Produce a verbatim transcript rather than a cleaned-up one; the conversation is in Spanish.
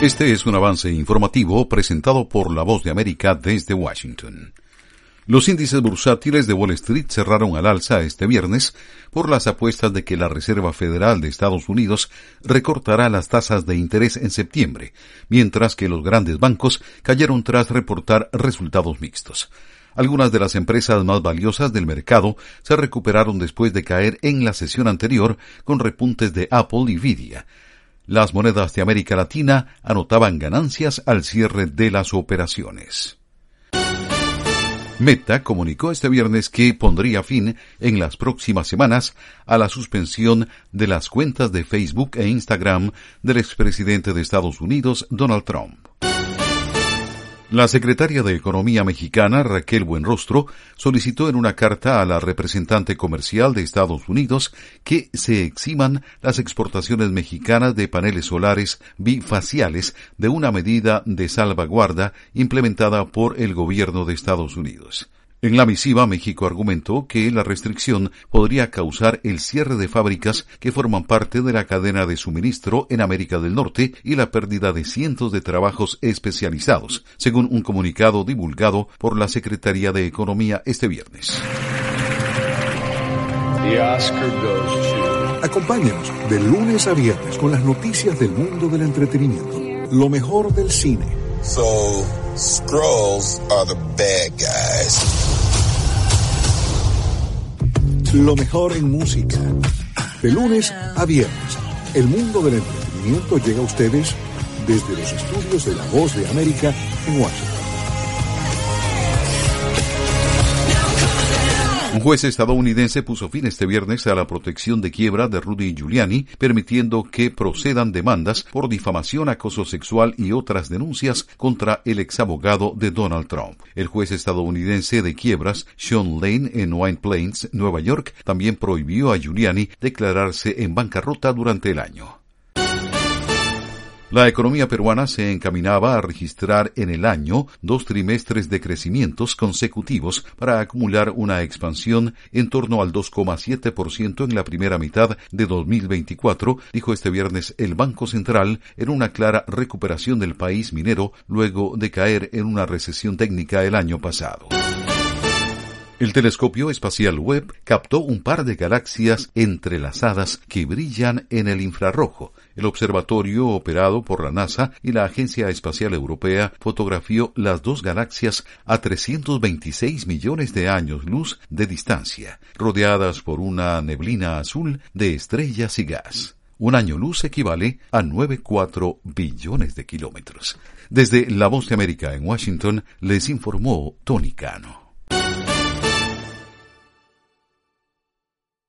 Este es un avance informativo presentado por La Voz de América desde Washington. Los índices bursátiles de Wall Street cerraron al alza este viernes por las apuestas de que la Reserva Federal de Estados Unidos recortará las tasas de interés en septiembre, mientras que los grandes bancos cayeron tras reportar resultados mixtos. Algunas de las empresas más valiosas del mercado se recuperaron después de caer en la sesión anterior con repuntes de Apple y Nvidia. Las monedas de América Latina anotaban ganancias al cierre de las operaciones. Meta comunicó este viernes que pondría fin en las próximas semanas a la suspensión de las cuentas de Facebook e Instagram del expresidente de Estados Unidos, Donald Trump. La secretaria de Economía mexicana, Raquel Buenrostro, solicitó en una carta a la representante comercial de Estados Unidos que se eximan las exportaciones mexicanas de paneles solares bifaciales de una medida de salvaguarda implementada por el gobierno de Estados Unidos. En la misiva, México argumentó que la restricción podría causar el cierre de fábricas que forman parte de la cadena de suministro en América del Norte y la pérdida de cientos de trabajos especializados, según un comunicado divulgado por la Secretaría de Economía este viernes. The Oscar goes to... Acompáñanos de lunes a viernes con las noticias del mundo del entretenimiento. Lo mejor del cine. So, Skrulls are the bad guys. Lo mejor en música. De lunes a viernes, el mundo del entretenimiento llega a ustedes desde los estudios de La Voz de América en Washington. Un juez estadounidense puso fin este viernes a la protección de quiebra de Rudy Giuliani, permitiendo que procedan demandas por difamación, acoso sexual y otras denuncias contra el exabogado de Donald Trump. El juez estadounidense de quiebras, Sean Lane, en White Plains, Nueva York, también prohibió a Giuliani declararse en bancarrota durante el año. La economía peruana se encaminaba a registrar en el año dos trimestres de crecimientos consecutivos para acumular una expansión en torno al dos coma siete por ciento en la primera mitad de dos mil veinticuatro, dijo este viernes el Banco Central en una clara recuperación del país minero luego de caer en una recesión técnica el año pasado. El telescopio espacial Webb captó un par de galaxias entrelazadas que brillan en el infrarrojo. El observatorio operado por la NASA y la Agencia Espacial Europea fotografió las dos galaxias a trescientos veintiséis millones de años luz de distancia, rodeadas por una neblina azul de estrellas y gas. Un año luz equivale a nueve coma cuatro billones de kilómetros. Desde La Voz de América en Washington, les informó Tony Cano.